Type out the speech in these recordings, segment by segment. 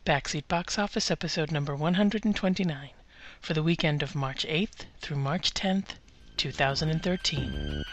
Backseat Box Office episode number 129 for the weekend of March 8th through March 10th, 2013.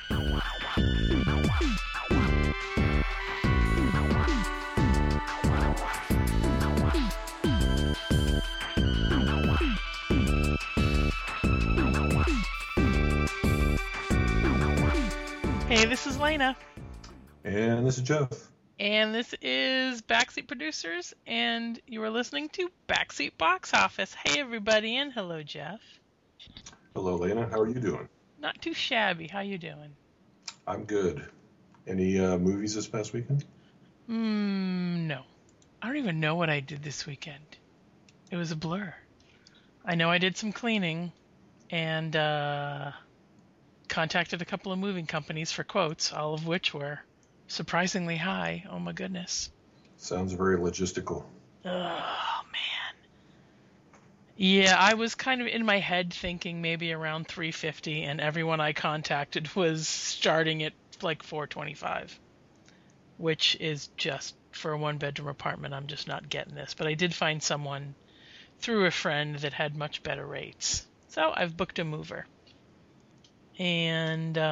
Hey, this is Lena. And this is Jeff. And this is Backseat Producers, and you are listening to Backseat Box Office. Hey, everybody, and hello, Jeff. Hello, Lena. How are you doing? Not too shabby. How you doing? I'm good. Any movies this past weekend? No. I don't even know what I did this weekend. It was a blur. I know I did some cleaning, and contacted a couple of moving companies for quotes, all of which were surprisingly high. Oh my goodness. Sounds very logistical. Oh man. Yeah, I was kind of in my head thinking maybe around 350, and everyone I contacted was starting at like 425, which is just for a one-bedroom apartment. I'm just not getting this. But I did find someone through a friend that had much better rates. So I've booked a mover. And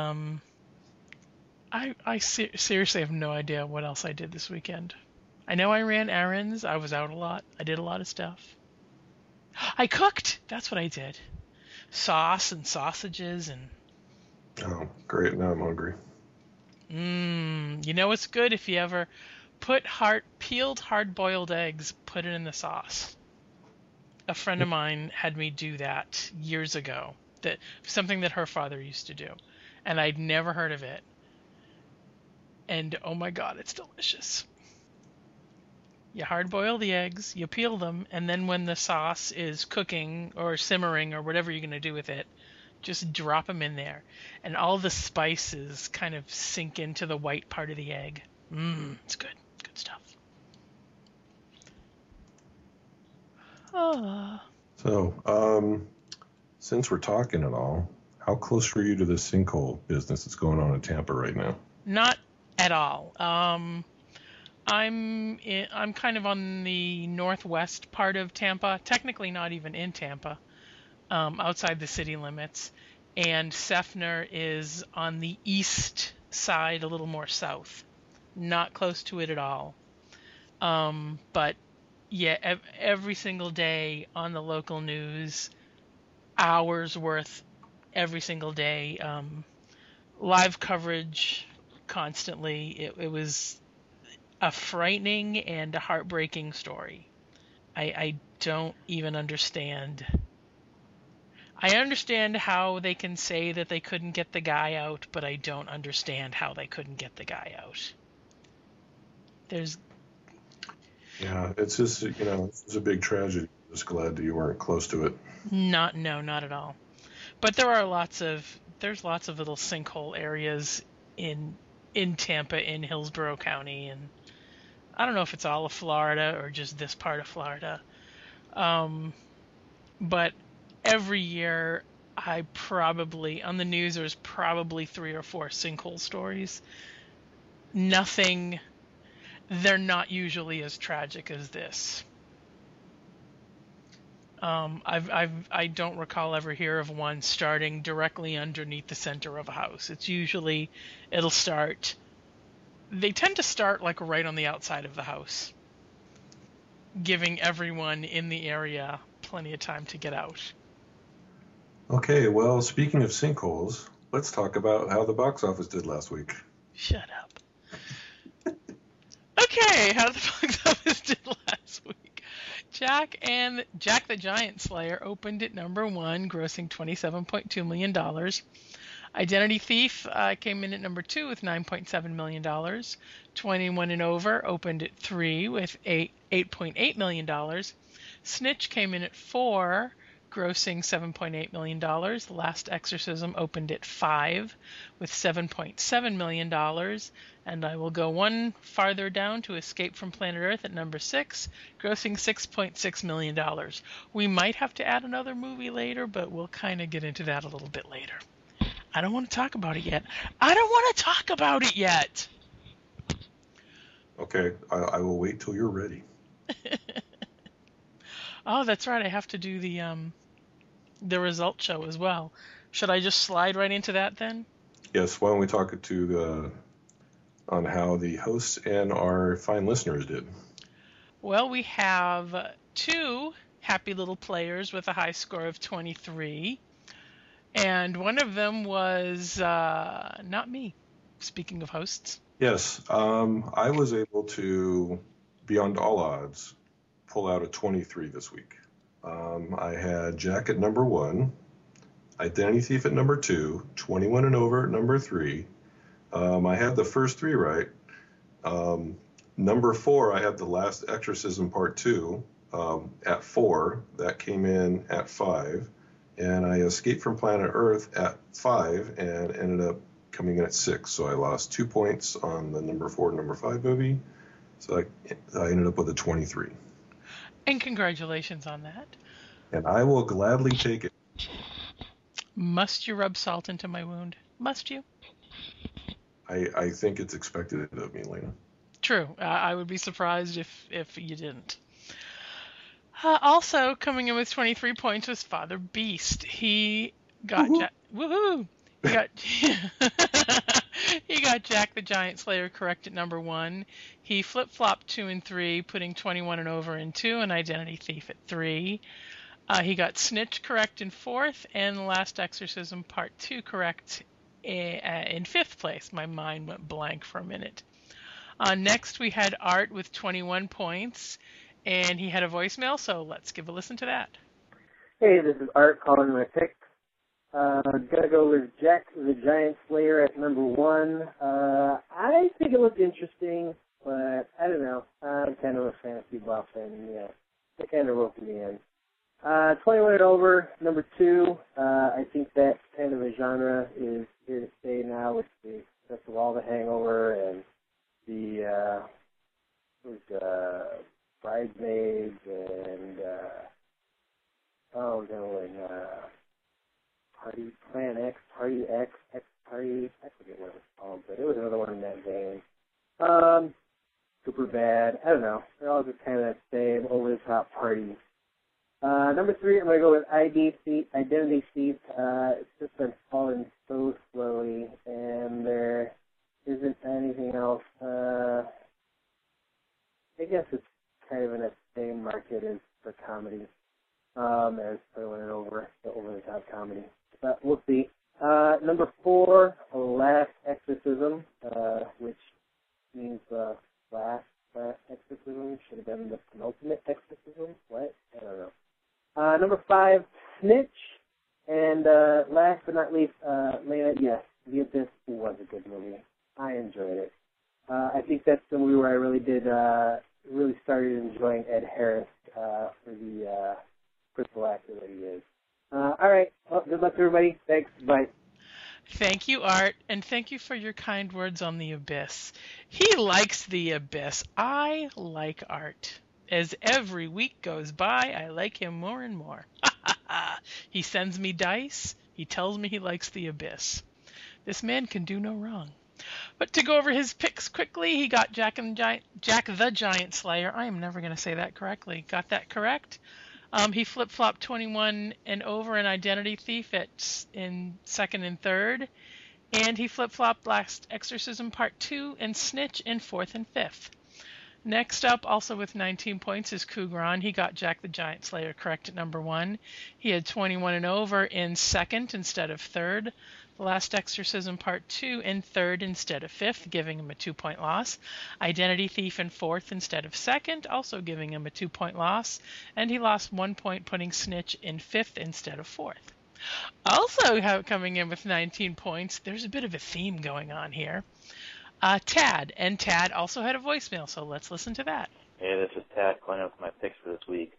I seriously have no idea what else I did this weekend. I know I ran errands. I was out a lot. I did a lot of stuff. I cooked. That's what I did. Sauce and sausages and... Oh, great. Now I'm hungry. You know what's good? If you ever put peeled hard-boiled eggs, put it in the sauce. A friend of mine had me do that years ago. Something that her father used to do. And I'd never heard of it. And oh my god, it's delicious. You hard boil the eggs, you peel them, and then when the sauce is cooking or simmering or whatever you're going to do with it, just drop them in there. And all the spices kind of sink into the white part of the egg. It's good. Good stuff. So, since we're talking and all, how close were you to the sinkhole business that's going on in Tampa right now? Not at all. I'm kind of on the northwest part of Tampa, technically not even in Tampa, outside the city limits. And Seffner is on the east side, a little more south. Not close to it at all. But yeah, every single day on the local news, hours worth every single day, live coverage constantly. It was a frightening and a heartbreaking story. I don't even understand. I understand how they can say that they couldn't get the guy out, but I don't understand how they couldn't get the guy out. Yeah, it's just, it's a big tragedy. Just glad that you weren't close to it. Not at all. But there's lots of little sinkhole areas in Tampa, in Hillsborough County, and I don't know if it's all of Florida or just this part of Florida. But every year on the news there's probably 3 or 4 sinkhole stories. They're not usually as tragic as this. I don't recall ever hear of one starting directly underneath the center of a house. They tend to start like right on the outside of the house, giving everyone in the area plenty of time to get out. Okay, well, speaking of sinkholes, let's talk about how the box office did last week. Shut up. Okay, how the box office did last week. Jack the Giant Slayer opened at number 1, grossing $27.2 million. Identity Thief came in at number 2 with $9.7 million. 21 and Over opened at 3 with $8.8 million. Snitch came in at 4, grossing $7.8 million. The Last Exorcism opened at 5 with $7.7 million. And I will go one farther down to Escape from Planet Earth at number 6, grossing $6.6 million. We might have to add another movie later, but we'll kind of get into that a little bit later. I don't want to talk about it yet. Okay, I will wait till you're ready. Oh, that's right. I have to do the result show as well. Should I just slide right into that then? Yes, why don't we talk on how the hosts and our fine listeners did? Well, we have two happy little players with a high score of 23, and one of them was not me. Speaking of hosts. Yes, I was able to, beyond all odds, pull out a 23 this week. I had Jack at number 1, Identity Thief at number 2, 21 and over at number 3. I had the first 3 right. Number 4, I had The Last Exorcism Part 2 at 4. That came in at 5. And I Escaped from Planet Earth at 5 and ended up coming in at 6. So I lost 2 points on the number 4 and number 5 movie. So I ended up with a 23. And congratulations on that. And I will gladly take it. Must you rub salt into my wound? Must you? I think it's expected of me, Lena. True. I would be surprised if you didn't. Also coming in with 23 points was Father Beast. He got woohoo! He got he got Jack the Giant Slayer correct at number 1. He flip-flopped 2 and 3, putting 21 and over in 2, and Identity Thief at 3. He got Snitch correct in 4th, and The Last Exorcism Part 2 correct in 5th place. My mind went blank for a minute. Next, we had Art with 21 points, and he had a voicemail, so let's give a listen to that. Hey, this is Art calling my pick. Gonna go with Jack the Giant Slayer at number 1. I think it looked interesting, but I don't know. I'm kind of a fantasy buff, and yeah, it kind of roped me in. 21 and over, number 2. I think that kind of a genre is here to stay now with the success of all The Hangover and the Bridesmaids and Plan X, Party X, X Party. I forget what it was called, but it was another one in that vein. Super bad. I don't know. They're all just kind of that same over the top party. Number 3, I'm going to go with Identity Thief. It's just been falling so slowly, and there isn't anything else. I guess it's kind of in that same market as for comedy, as 21 and over, the over-the-top comedy. But we'll see. Number 4, Last Exorcism, which means the last exorcism. Should have been the penultimate exorcism. What? I don't know. Number 5, Snitch. And last but not least, Lena, yes, The Abyss was a good movie. I enjoyed it. I think that's the movie where I really started enjoying Ed Harris for the crystal actor that he is. All right. Well, good luck, everybody. Thanks. Bye. Thank you, Art, and thank you for your kind words on The Abyss. He likes The Abyss. I like Art. As every week goes by, I like him more and more. He sends me dice. He tells me he likes The Abyss. This man can do no wrong. But to go over his picks quickly, he got Jack the Giant Slayer. I am never going to say that correctly. Got that correct? He flip-flopped 21 and over in Identity Thief in 2nd and 3rd. And he flip-flopped Last Exorcism Part 2 and Snitch in 4th and 5th. Next up, also with 19 points, is Kugran. He got Jack the Giant Slayer correct at number 1. He had 21 and over in 2nd instead of 3rd. The Last Exorcism Part 2 in 3rd instead of 5th, giving him a 2-point loss. Identity Thief in 4th instead of 2nd, also giving him a 2-point loss. And he lost 1 point, putting Snitch in 5th instead of 4th. Also coming in with 19 points, there's a bit of a theme going on here. Tad, and Tad also had a voicemail, so let's listen to that. Hey, this is Tad calling up my picks for this week.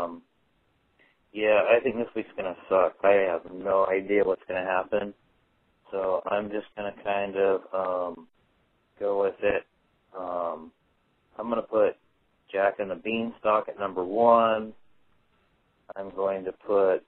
Yeah, I think this week's going to suck. I have no idea what's going to happen, so I'm just going to kind of go with it. I'm going to put Jack and the Beanstalk at number 1. I'm going to put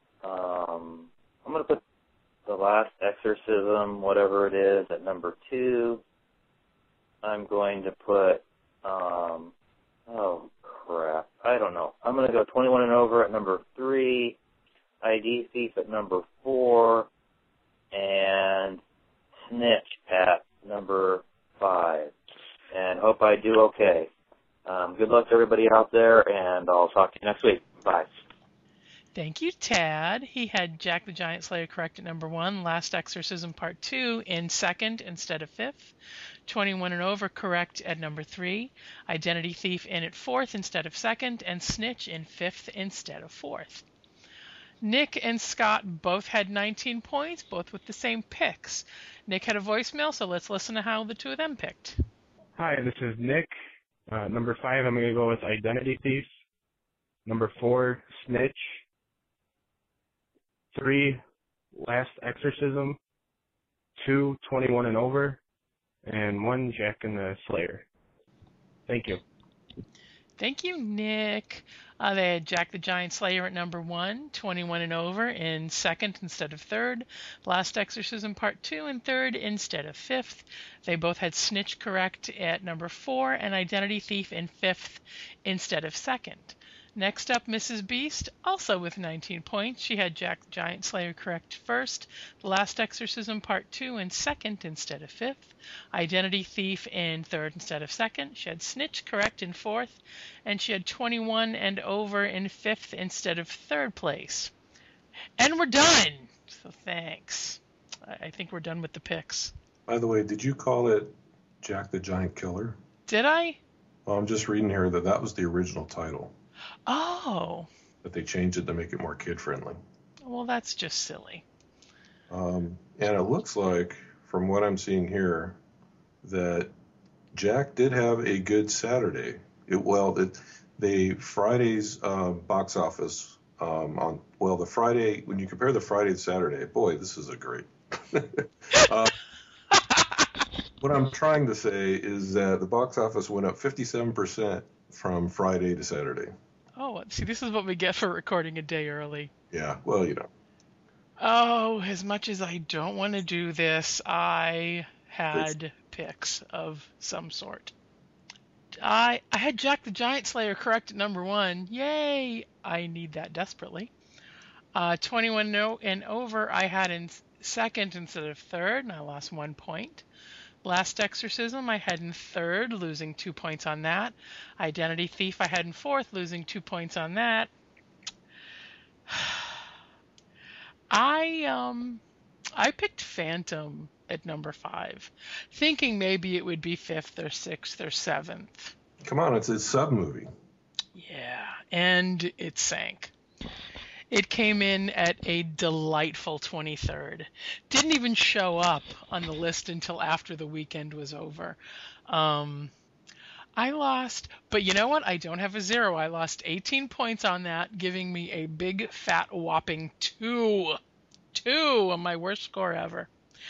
The Last Exorcism, whatever it is, at number 2. I'm going to put, oh crap. I don't know. I'm going to go 21 and over at number 3, ID Thief at number 4, and Snitch at number 5. And hope I do okay. Good luck to everybody out there, and I'll talk to you next week. Bye. Thank you, Tad. He had Jack the Giant Slayer correct at number 1, Last Exorcism Part 2 in second instead of 5th, 21 and over correct at number 3, Identity Thief in at 4th instead of 2nd, and Snitch in 5th instead of 4th. Nick and Scott both had 19 points, both with the same picks. Nick had a voicemail, so let's listen to how the two of them picked. Hi, this is Nick. Number 5, I'm going to go with Identity Thief. Number 4, Snitch. 3, Last Exorcism. 2, 21 and over. And 1, Jack and the Slayer. Thank you. Thank you, Nick. They had Jack the Giant Slayer at number 1, 21 and over in second instead of third. Last Exorcism Part 2 in third instead of 5th. They both had Snitch correct at number 4 and Identity Thief in 5th instead of 2nd. Next up, Mrs. Beast, also with 19 points. She had Jack the Giant Slayer correct first, Last Exorcism Part 2 in second instead of 5th, Identity Thief in third instead of 2nd. She had Snitch correct in 4th, and she had 21 and over in 5th instead of 3rd place. And we're done! So thanks. I think we're done with the picks. By the way, did you call it Jack the Giant Killer? Did I? Well, I'm just reading here that was the original title. Oh. But they changed it to make it more kid-friendly. Well, that's just silly. And it looks like, from what I'm seeing here, that Jack did have a good Saturday. The Friday's box office the Friday, when you compare the Friday to Saturday, boy, this is a great. What I'm trying to say is that the box office went up 57% from Friday to Saturday. Oh, see, this is what we get for recording a day early. Yeah, well, you know. Oh, as much as I don't want to do this, I had picks of some sort. I had Jack the Giant Slayer correct at number 1. Yay! I need that desperately. 21 and over I had in second instead of third, and I lost 1 point. Last Exorcism I had in third, losing 2 points on that. Identity Thief I had in fourth, losing 2 points on that. I picked Phantom at number 5, thinking maybe it would be 5th or 6th or 7th. Come on, it's a sub-movie. Yeah, and it sank. It came in at a delightful 23rd. Didn't even show up on the list until after the weekend was over. I lost, but you know what? I don't have a 0. I lost 18 points on that, giving me a big, fat, whopping 2. 2, my worst score ever.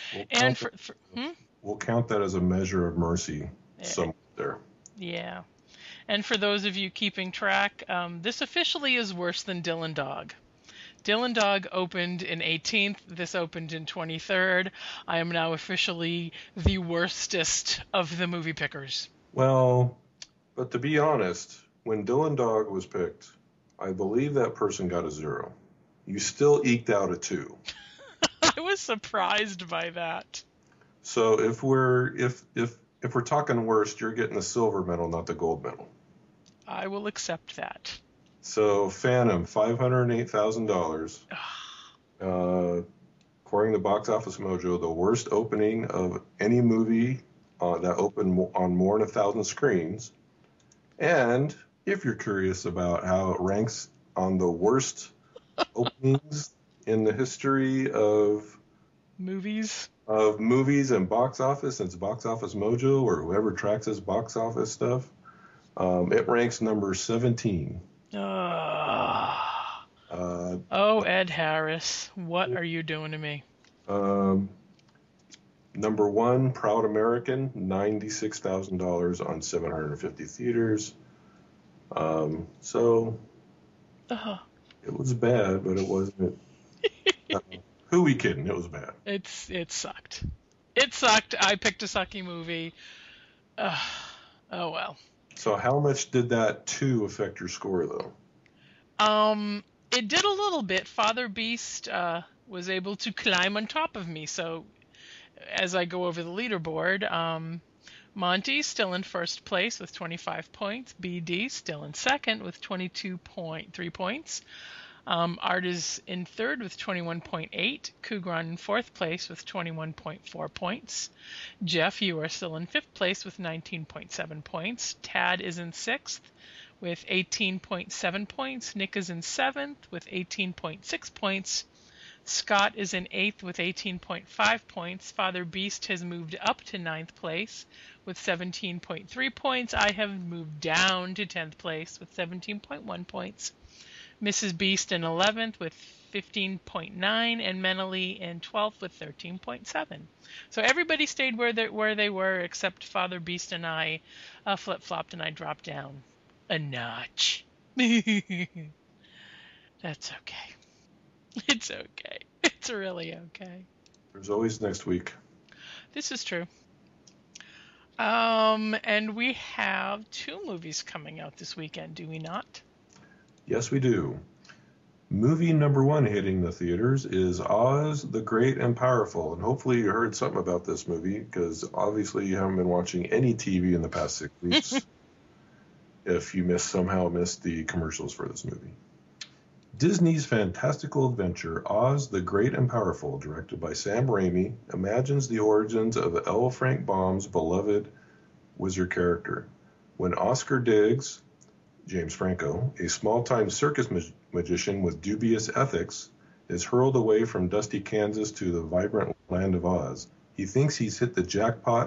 We'll count that as a measure of mercy somewhere there. Yeah. And for those of you keeping track, this officially is worse than Dylan Dog. Dylan Dog opened in 18th. This opened in 23rd. I am now officially the worstest of the movie pickers. Well, but to be honest, when Dylan Dog was picked, I believe that person got a 0. You still eked out a 2. I was surprised by that. So if we're talking worst, you're getting the silver medal, not the gold medal. I will accept that. So Phantom, $508,000. According to Box Office Mojo, the worst opening of any movie that opened on more than 1,000 screens. And if you're curious about how it ranks on the worst openings in the history of movies and box office, since Box Office Mojo or whoever tracks his box office stuff, it ranks number 17. Ed Harris, what are you doing to me? Number 1, Proud American, $96,000 on 750 theaters. So it was bad, but it wasn't. Who we kidding? It was bad. It sucked. It sucked. I picked a sucky movie. Oh well. So how much did that 2 affect your score, though? It did a little bit. Father Beast was able to climb on top of me. So as I go over the leaderboard, Monty still in first place with 25 points. BD still in second with 22.3 points. Art is in third with 21.8. Kugran in fourth place with 21.4 points. Jeff, you are still in fifth place with 19.7 points. Tad is in sixth with 18.7 points. Nick is in seventh with 18.6 points. Scott is in eighth with 18.5 points. Father Beast has moved up to ninth place with 17.3 points. I have moved down to 10th place with 17.1 points. Mrs. Beast in 11th with 15.9, and Menely in 12th with 13.7. So everybody stayed where they were, except Father Beast and I flip-flopped, and I dropped down a notch. That's okay. It's okay. It's really okay. There's always next week. This is true. And we have 2 movies coming out this weekend, do we not? Yes, we do. Movie number 1 hitting the theaters is Oz the Great and Powerful. And hopefully you heard something about this movie, because obviously you haven't been watching any TV in the past 6 weeks if you somehow missed the commercials for this movie. Disney's fantastical adventure, Oz the Great and Powerful, directed by Sam Raimi, imagines the origins of L. Frank Baum's beloved wizard character. When Oscar Diggs, James Franco, a small-time circus magician with dubious ethics, is hurled away from dusty Kansas to the vibrant land of Oz. He thinks he's hit the jackpot.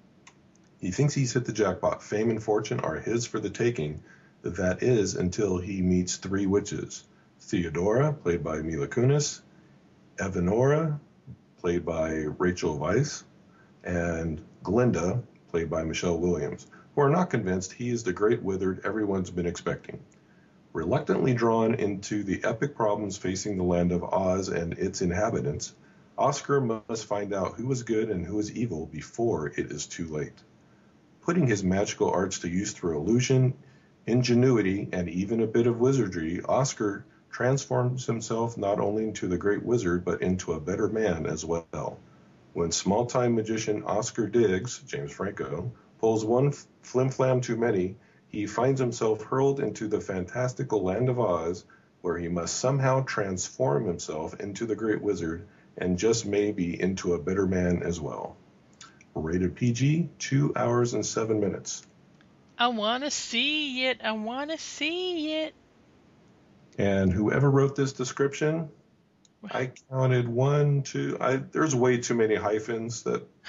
Fame and fortune are his for the taking. That is until he meets 3 witches. Theodora, played by Mila Kunis, Evanora, played by Rachel Weisz, and Glinda, played by Michelle Williams, who are not convinced he is the great wizard everyone's been expecting. Reluctantly drawn into the epic problems facing the land of Oz and its inhabitants, Oscar must find out who is good and who is evil before it is too late. Putting his magical arts to use through illusion, ingenuity, and even a bit of wizardry, Oscar transforms himself not only into the great wizard, but into a better man as well. When small-time magician Oscar Diggs, James Franco, pulls one flim-flam too many, he finds himself hurled into the fantastical land of Oz, where he must somehow transform himself into the great wizard, and just maybe into a better man as well. Rated PG, 2 hours and 7 minutes. I want to see it. I want to see it. And whoever wrote this description, I counted 1, 2. There's way too many hyphens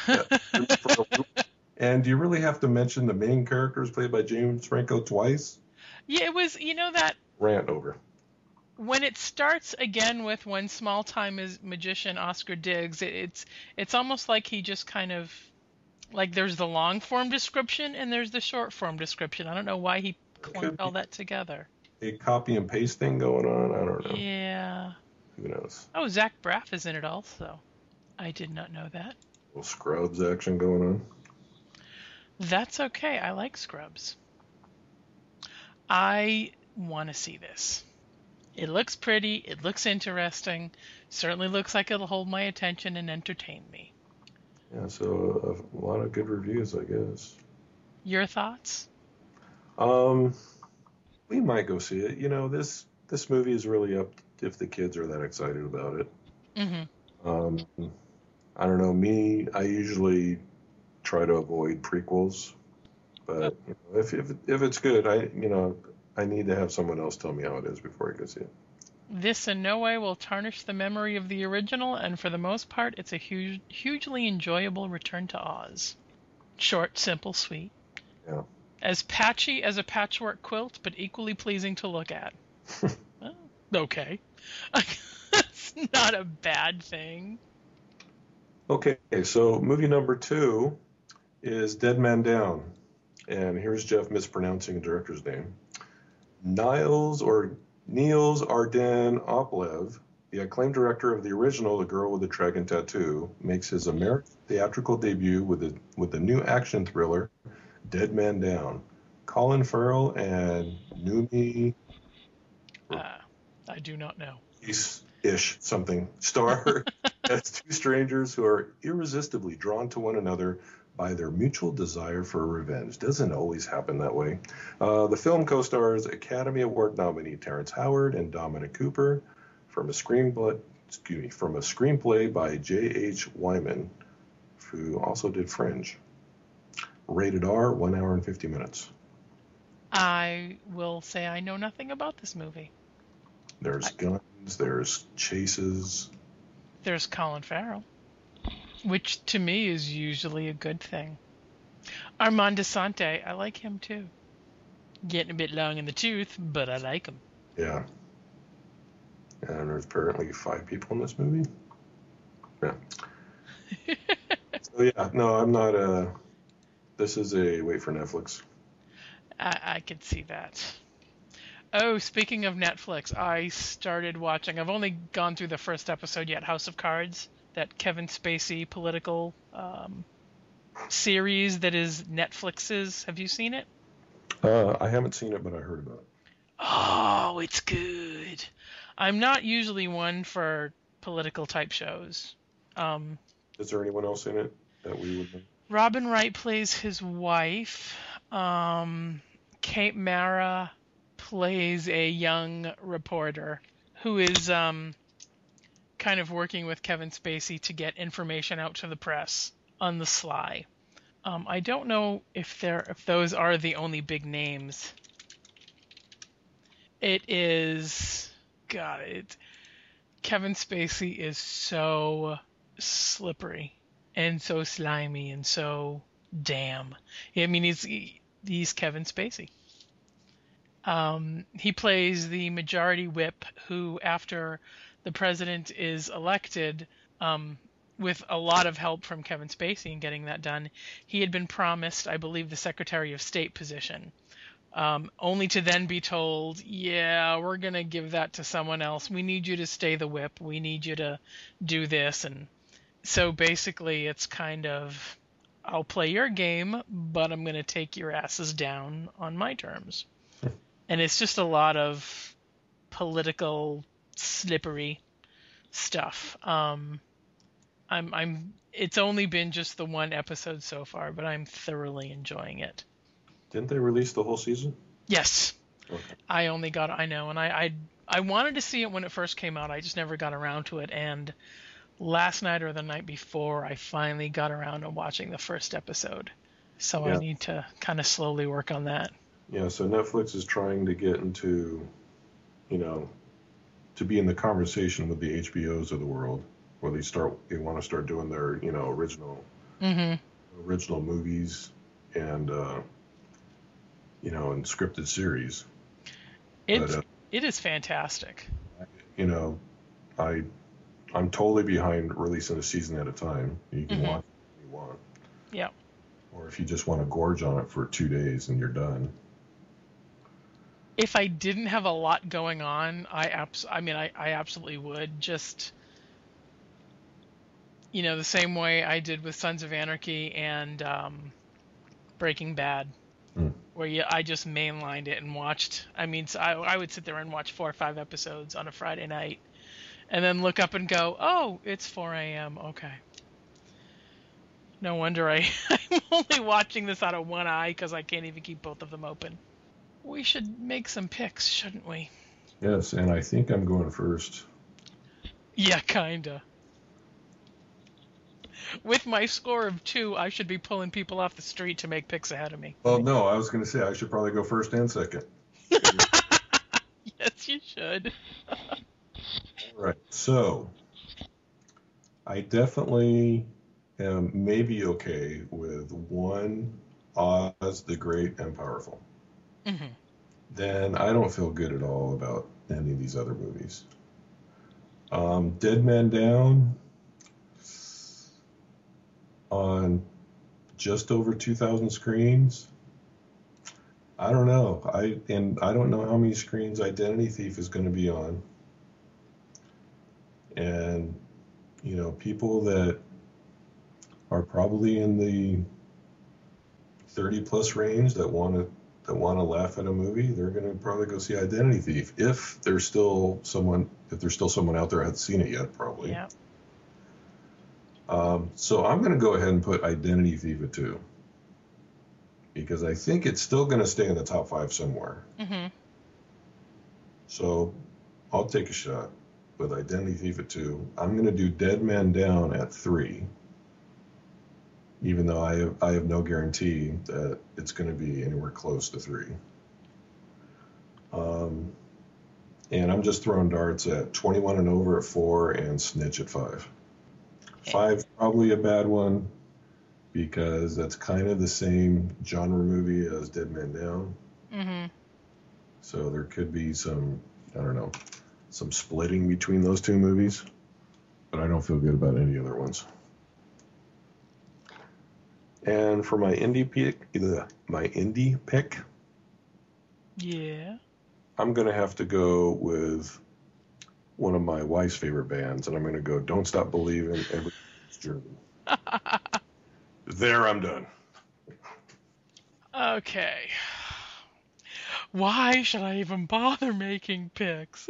And do you really have to mention the main characters played by James Franco twice? Yeah, it was, that Rant over. When it starts again with when small-time magician Oscar Diggs, it's almost like he just kind of, like there's the long-form description and there's the short-form description. I don't know why he clumped all that together. A copy and paste thing going on? I don't know. Yeah. Who knows? Oh, Zach Braff is in it also. I did not know that. A little Scrubs action going on. That's okay. I like Scrubs. I want to see this. It looks pretty. It looks interesting. Certainly looks like it'll hold my attention and entertain me. Yeah, so a lot of good reviews, I guess. Your thoughts? We might go see it. This movie is really up if the kids are that excited about it. Mm-hmm. I don't know. I usually try to avoid prequels, but if it's good, I need to have someone else tell me how it is before I go see it. This in no way will tarnish the memory of the original, and for the most part, it's a hugely enjoyable return to Oz. Short, simple, sweet. Yeah. As patchy as a patchwork quilt, but equally pleasing to look at. Well, okay. That's not a bad thing. Okay, so movie number 2 is Dead Man Down. And here's Jeff mispronouncing a director's name. Niels Arden Oplev, the acclaimed director of the original The Girl with the Dragon Tattoo, makes his American theatrical debut with the new action thriller Dead Man Down. Colin Farrell and Noomi I do not know. ish something star as two strangers who are irresistibly drawn to one another by their mutual desire for revenge. Doesn't always happen that way. The film co-stars Academy Award nominee Terrence Howard and Dominic Cooper from a screenplay by J.H. Wyman, who also did Fringe. Rated R, 1 hour and 50 minutes. I will say I know nothing about this movie. There's guns, there's chases. There's Colin Farrell, which to me is usually a good thing. Armand Desante, I like him too. Getting a bit long in the tooth, but I like him. Yeah. And there's apparently 5 people in this movie. Yeah. So yeah, no, I'm not this is a wait for Netflix. I could see that. Oh, speaking of Netflix, I started watching, I've only gone through the first episode yet, House of Cards, that Kevin Spacey political series that is Netflix's. Have you seen it? I haven't seen it, but I heard about it. Oh, it's good. I'm not usually one for political type shows. Is there anyone else in it that we would know? Robin Wright plays his wife. Kate Mara plays a young reporter who is kind of working with Kevin Spacey to get information out to the press on the sly. I don't know if those are the only big names. It is Kevin Spacey is so slippery and so slimy and so damn. I mean, he's Kevin Spacey. He plays the majority whip who, after the president is elected, with a lot of help from Kevin Spacey in getting that done, he had been promised, I believe, the Secretary of State position, only to then be told, yeah, we're going to give that to someone else. We need you to stay the whip. We need you to do this. And so basically it's kind of, I'll play your game, but I'm going to take your asses down on my terms. And it's just a lot of political, slippery stuff. It's only been just the one episode so far, but I'm thoroughly enjoying it. Didn't they release the whole season? Yes. Okay. I know, and I wanted to see it when it first came out. I just never got around to it, and last night or the night before, I finally got around to watching the first episode. So yeah. I need to kind of slowly work on that. Yeah, so Netflix is trying to get into, to be in the conversation with the HBOs of the world, where they want to start doing their, original movies and, and scripted series. It is fantastic. I'm totally behind releasing a season at a time. You can watch it if you want. Yeah. Or if you just want to gorge on it for 2 days and you're done. If I didn't have a lot going on, I absolutely would. Just, the same way I did with Sons of Anarchy and Breaking Bad, where I just mainlined it and watched. I would sit there and watch 4 or 5 episodes on a Friday night, and then look up and go, oh, it's 4 a.m. Okay. No wonder I'm only watching this out of one eye because I can't even keep both of them open. We should make some picks, shouldn't we? Yes, and I think I'm going first. Yeah, kinda. With my score of 2, I should be pulling people off the street to make picks ahead of me. Well, no, I was going to say I should probably go first and second. Yes, you should. All right, so I definitely am maybe okay with 1, Oz the Great and Powerful. Mm-hmm. Then I don't feel good at all about any of these other movies. Dead Man Down on just over 2,000 screens. I don't know. I don't know how many screens Identity Thief is going to be on. And people that are probably in the 30 plus range that want that want to laugh at a movie, they're going to probably go see Identity Thief if there's still someone out there who hasn't seen it yet, probably. Yeah. So I'm going to go ahead and put Identity Thief at 2 because I think it's still going to stay in the top 5 somewhere. Mm-hmm. So I'll take a shot with Identity Thief at 2. I'm going to do Dead Man Down at 3, even though I have no guarantee that it's going to be anywhere close to 3. And I'm just throwing darts at 21 and over at 4 and Snitch at 5. 5's probably a bad one because that's kind of the same genre movie as Dead Man Down. Mm-hmm. So there could be some splitting between those two movies, but I don't feel good about any other ones. And for my indie pick, Yeah. I'm going to have to go with one of my wife's favorite bands, and I'm going to go Don't Stop Believing, Everybody's Journey. There, I'm done. Okay. Why should I even bother making picks?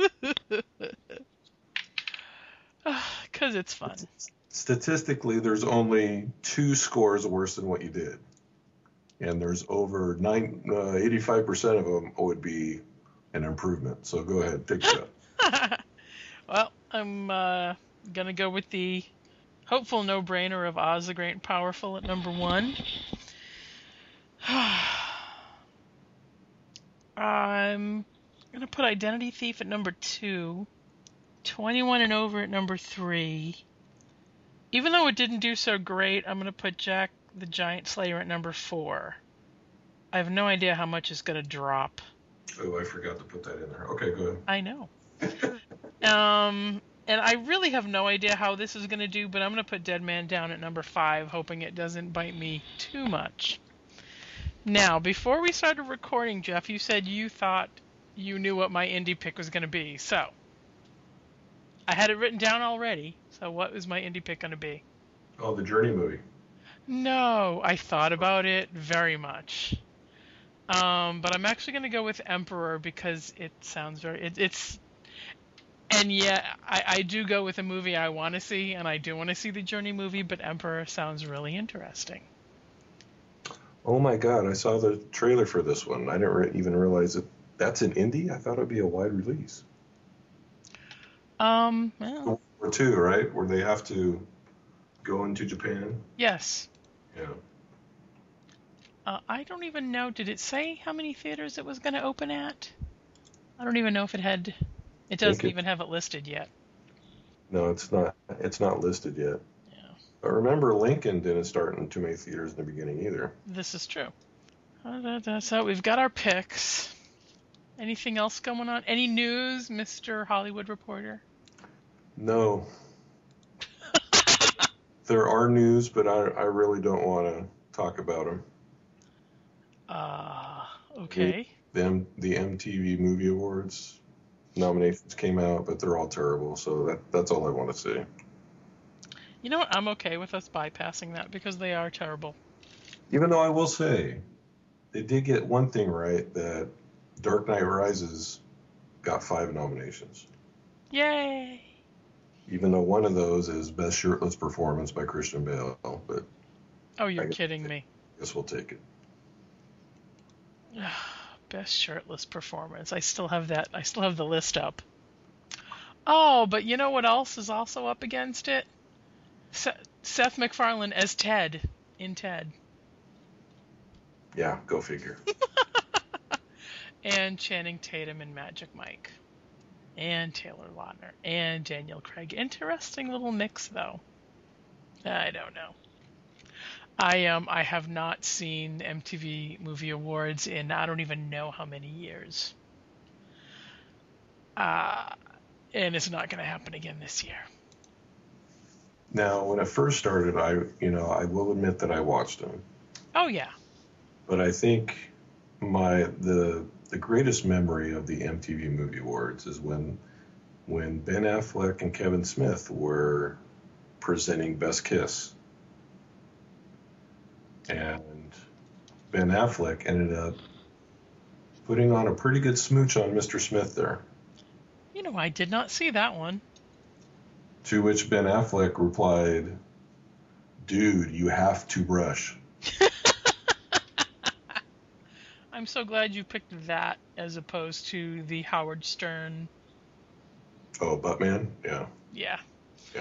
Because it's fun. Statistically, there's only 2 scores worse than what you did. And there's over 85% of them would be an improvement. So go ahead, take a shot. Well, I'm going to go with the hopeful no-brainer of Oz the Great and Powerful at number 1. I'm going to put Identity Thief at number 2. 21 and Over at number 3. Even though it didn't do so great, I'm going to put Jack the Giant Slayer at number 4. I have no idea how much it's going to drop. Oh, I forgot to put that in there. Okay, go ahead. I know. And I really have no idea how this is going to do, but I'm going to put Dead Man Down at number 5, hoping it doesn't bite me too much. Now, before we started recording, Jeff, you said you thought you knew what my indie pick was going to be. So, I had it written down already. So what is my indie pick going to be? Oh, the Journey movie. No, I thought about it very much. But I'm actually going to go with Emperor because it sounds very... It's... And yeah, I do go with a movie I want to see, and I do want to see the Journey movie, but Emperor sounds really interesting. Oh my God, I saw the trailer for this one. I didn't even realize that's an indie? I thought it would be a wide release. Well... Or 2, right? Where they have to go into Japan? Yes. Yeah. I don't even know. Did it say how many theaters it was going to open at? I don't even know if it had... It doesn't even have it listed yet. No, it's not. It's not listed yet. Yeah. But remember, Lincoln didn't start in too many theaters in the beginning either. This is true. So we've got our picks. Anything else going on? Any news, Mr. Hollywood Reporter? No. There are news, but I really don't want to talk about them. Okay. The MTV Movie Awards nominations came out, but they're all terrible, so that's all I want to say. You know what? I'm okay with us bypassing that because they are terrible. Even though I will say, they did get one thing right, that Dark Knight Rises got 5 nominations. Yay! Even though one of those is Best Shirtless Performance by Christian Bale, but... Oh, you're kidding me. I guess we'll take it. Best Shirtless Performance. I still have that. I still have the list up. Oh, but you know what else is also up against it? Seth MacFarlane as Ted in Ted. Yeah, go figure. And Channing Tatum in Magic Mike. And Taylor Lautner. And Daniel Craig. Interesting little mix, though. I don't know. I have not seen MTV Movie Awards in I don't even know how many years. And it's not going to happen again this year. Now, when it first started, I will admit that I watched them. Oh yeah. But I think the greatest memory of the MTV Movie Awards is when Ben Affleck and Kevin Smith were presenting Best Kiss. And Ben Affleck ended up putting on a pretty good smooch on Mr. Smith there. You know, I did not see that one. To which Ben Affleck replied, "Dude, you have to brush." I'm so glad you picked that as opposed to the Howard Stern. Oh, Buttman? Yeah. Yeah. Yeah.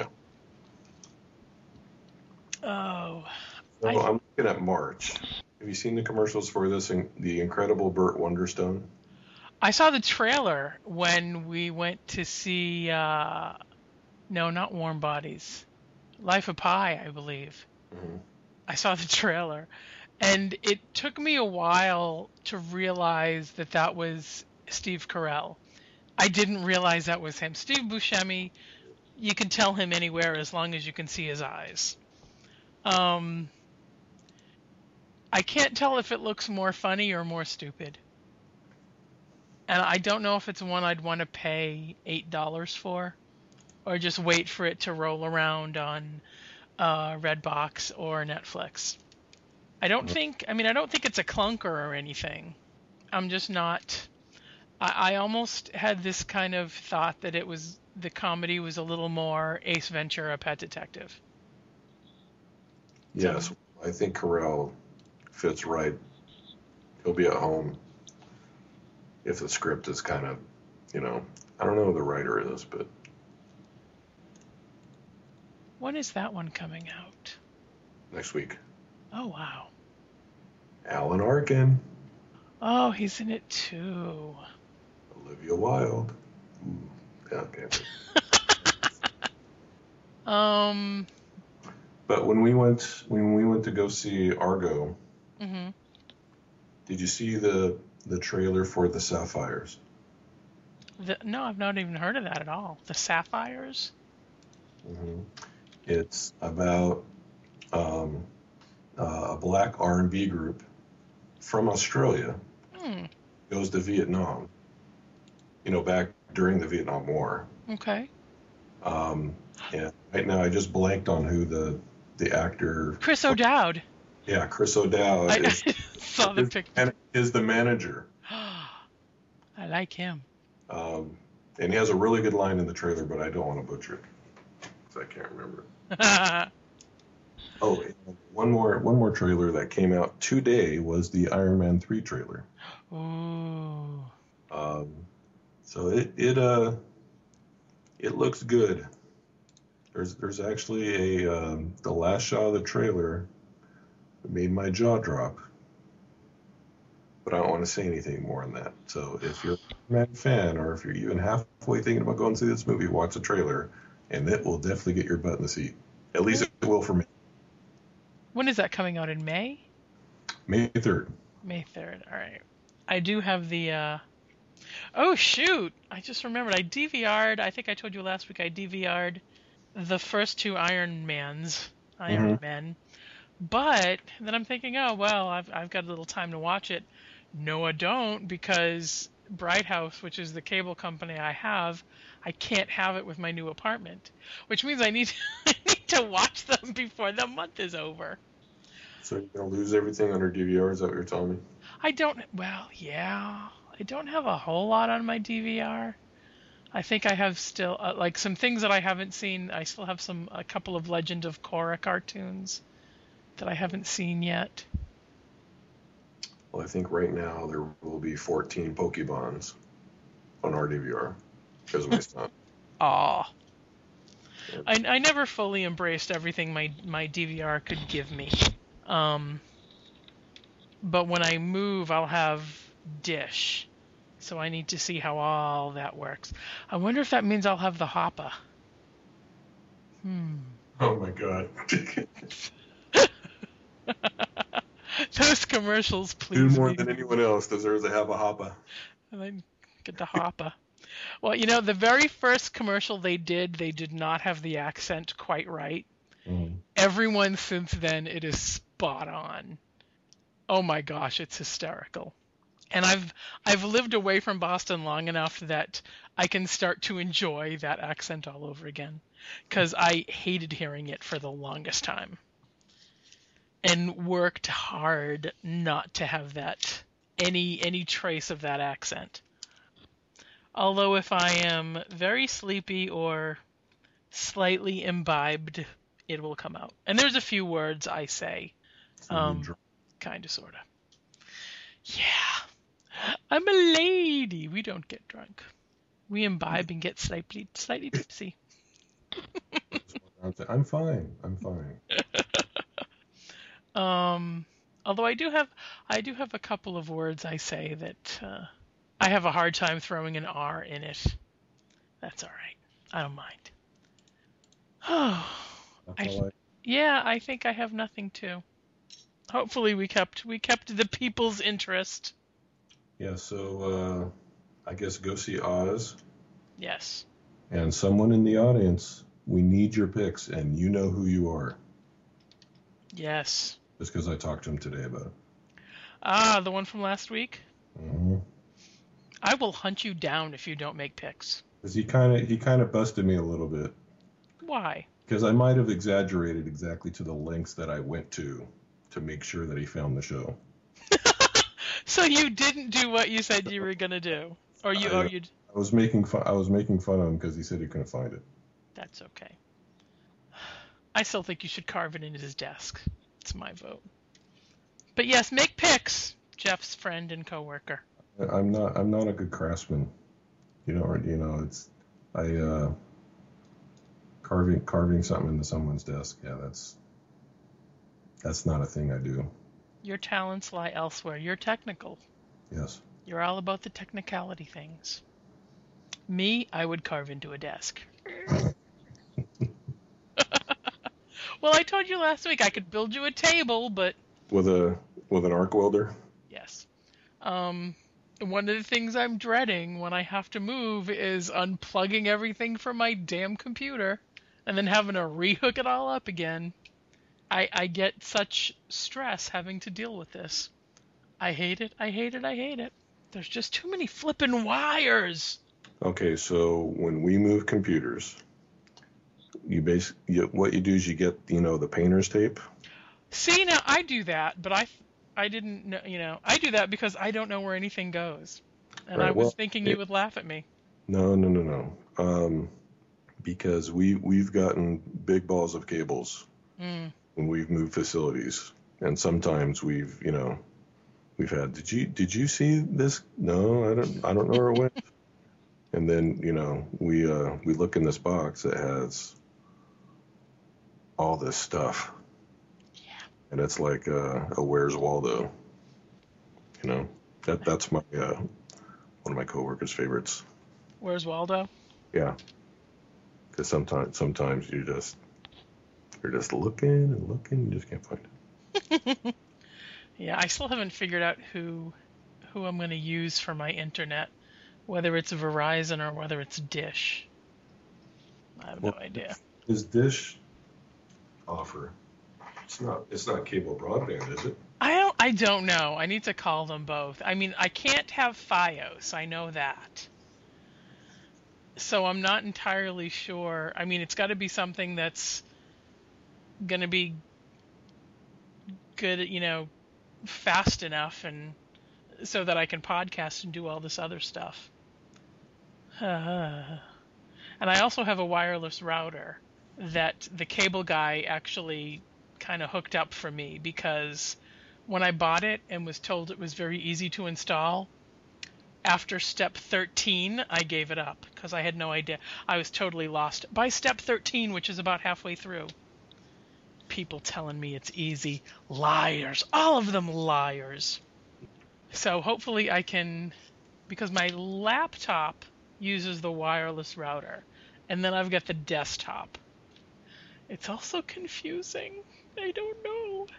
Oh. So I'm looking at March. Have you seen the commercials for this, The Incredible Burt Wonderstone? I saw the trailer when we went to see, no, not Warm Bodies. Life of Pi, I believe. Mm-hmm. I saw the trailer. And it took me a while to realize that that was Steve Carell. I didn't realize that was him. Steve Buscemi, you can tell him anywhere as long as you can see his eyes. I can't tell if it looks more funny or more stupid. And I don't know if it's one I'd want to pay $8 for, or just wait for it to roll around on Redbox or Netflix. I don't think it's a clunker or anything. I'm just not. I almost had this kind of thought that the comedy was a little more Ace Ventura: Pet Detective. Yes, I think Carell fits right. He'll be at home if the script is kind of, I don't know who the writer is, but. When is that one coming out? Next week. Oh, wow. Alan Arkin. Oh, he's in it too. Olivia Wilde. Ooh, yeah, okay. But when we went to go see Argo, Mm-hmm. Did you see the trailer for the Sapphires? No, I've not even heard of that at all. The Sapphires? Mm-hmm. It's about a black R&B group from Australia goes to Vietnam. Back during the Vietnam War. Okay. And right now I just blanked on who the actor. Chris O'Dowd. Yeah, Chris O'Dowd I saw the picture. Is the manager. I like him. And he has a really good line in the trailer, but I don't want to butcher it because I can't remember. Oh, one more trailer that came out today was the Iron Man 3 trailer. Ooh. So it looks good. There's actually the last shot of the trailer made my jaw drop. But I don't want to say anything more than that. So if you're a Iron Man fan, or if you're even halfway thinking about going to see this movie, watch the trailer, and it will definitely get your butt in the seat. At least it will for me. When is that coming out? In May? May 3rd. May 3rd. All right. I do have the. Oh shoot! I just remembered. I DVR'd. I think I told you last week. I DVR'd the first two Iron Men. But then I'm thinking, oh well, I've got a little time to watch it. No, I don't, because Bright House, which is the cable company I have, I can't have it with my new apartment, which means I need to watch them before the month is over. So you're gonna lose everything on your DVR? Is that what you're telling me? I don't. Well, yeah, I don't have a whole lot on my DVR. I think I have still like some things that I haven't seen. I still have a couple of Legend of Korra cartoons that I haven't seen yet. Well, I think right now there will be 14 Pokebonds on our DVR because of my son. Aw. I never fully embraced everything my DVR could give me. But when I move, I'll have Dish. So I need to see how all that works. I wonder if that means I'll have the Hoppa. Oh my god. Those commercials, please. Who more than anyone else deserves to have a Hoppa? And then get the Hoppa. Well, the very first commercial they did not have the accent quite right. Everyone since then, it is spot on. Oh my gosh, it's hysterical. And I've lived away from Boston long enough that I can start to enjoy that accent all over again, because I hated hearing it for the longest time. And worked hard not to have that any trace of that accent. Although if I am very sleepy or slightly imbibed, it will come out. And there's a few words I say, kind of, sort of. Yeah, I'm a lady. We don't get drunk. We imbibe and get slightly tipsy. I'm fine. Although I do have a couple of words I say that I have a hard time throwing an R in it. That's all right. I don't mind. Oh, I think I have nothing too. Hopefully we kept the people's interest. Yeah, so I guess go see Oz. Yes. And someone in the audience, we need your picks, and you know who you are. Yes. Just because I talked to him today about it. Ah, the one from last week? Mm-hmm. I will hunt you down if you don't make picks. Because he kind of busted me a little bit. Why? Because I might have exaggerated exactly to the lengths that I went to make sure that he found the show. So you didn't do what you said you were gonna do, or you? I was making fun of him because he said he couldn't find it. That's okay. I still think you should carve it into his desk. It's my vote. But yes, make picks, Jeff's friend and coworker. I'm not a good craftsman. It's carving something into someone's desk. Yeah, that's not a thing I do. Your talents lie elsewhere. You're technical. Yes. You're all about the technicality things. Me, I would carve into a desk. Well, I told you last week I could build you a table, but with an arc welder. Yes. One of the things I'm dreading when I have to move is unplugging everything from my damn computer and then having to rehook it all up again. I get such stress having to deal with this. I hate it. There's just too many flippin' wires. Okay, so when we move computers, what you do is you get, the painter's tape. See, now I do that, but I didn't know, I do that because I don't know where anything goes. And right, I was thinking you would laugh at me. No. Because we've gotten big balls of cables when we've moved facilities. And sometimes we've had, did you see this? No, I don't know where it went. And then, we look in this box that has all this stuff. Yeah. And it's like a Where's Waldo. That's my one of my coworkers' favorites. Where's Waldo? Yeah. Because sometimes you're just looking and looking, you just can't find it. Yeah, I still haven't figured out who I'm going to use for my internet, whether it's Verizon or whether it's Dish. I have no idea. Is Dish offer? It's not cable broadband, is it? I don't know. I need to call them both. I mean, I can't have Fios. I know that. So I'm not entirely sure. I mean, it's got to be something that's going to be good, fast enough and so that I can podcast and do all this other stuff. And I also have a wireless router that the cable guy actually kind of hooked up for me, because when I bought it and was told it was very easy to install, after step 13, I gave it up because I had no idea. I was totally lost by step 13, which is about halfway through. People telling me it's easy. Liars. All of them liars. So hopefully I can, because my laptop uses the wireless router, and then I've got the desktop. It's also confusing. I don't know.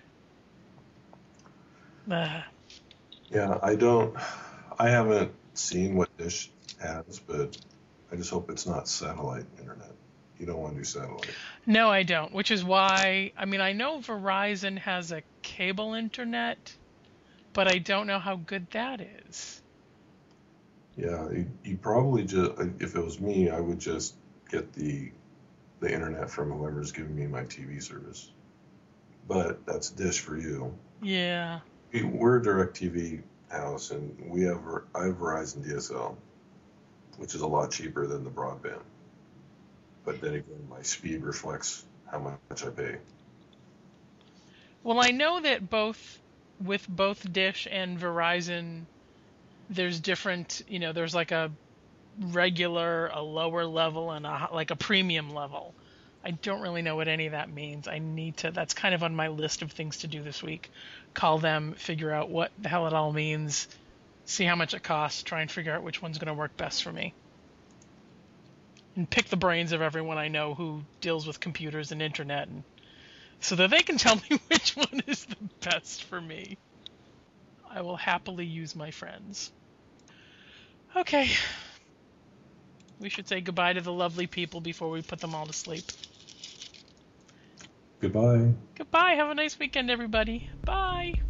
Yeah, I haven't seen what Dish has, but I just hope it's not satellite internet. You don't want to do satellite. No, I don't, which is why, I mean, I know Verizon has a cable internet, but I don't know how good that is. Yeah, you probably just, if it was me, I would just get the internet from whoever's giving me my TV service. But that's Dish for you. Yeah. We're a DirecTV house, and I have Verizon DSL, which is a lot cheaper than the broadband. But then again, my speed reflects how much I pay. Well, I know that with both Dish and Verizon, there's different, there's like a regular, a lower level, and like a premium level. I don't really know what any of that means. That's kind of on my list of things to do this week. Call them, figure out what the hell it all means, see how much it costs, try and figure out which one's going to work best for me. And pick the brains of everyone I know who deals with computers and internet, so that they can tell me which one is the best for me. I will happily use my friends. Okay. We should say goodbye to the lovely people before we put them all to sleep. Goodbye. Goodbye. Have a nice weekend, everybody. Bye.